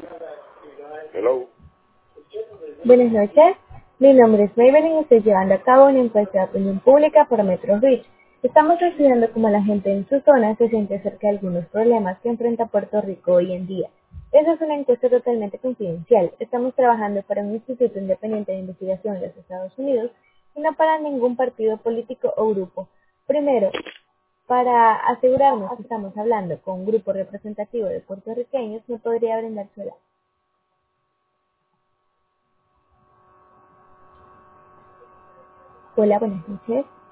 Hello. Buenas noches, mi nombre es Maybelline y estoy llevando a cabo una encuesta de opinión pública por Metro Reach. Estamos estudiando cómo la gente en su zona se siente acerca de algunos problemas que enfrenta Puerto Rico hoy en día. Esa es una encuesta totalmente confidencial. Estamos trabajando para un instituto independiente de investigación de los Estados Unidos y no para ningún partido político o grupo. Primero, para asegurarnos que estamos hablando con un grupo representativo de puertorriqueños, me podría brindar su edad. Hola, buenas noches.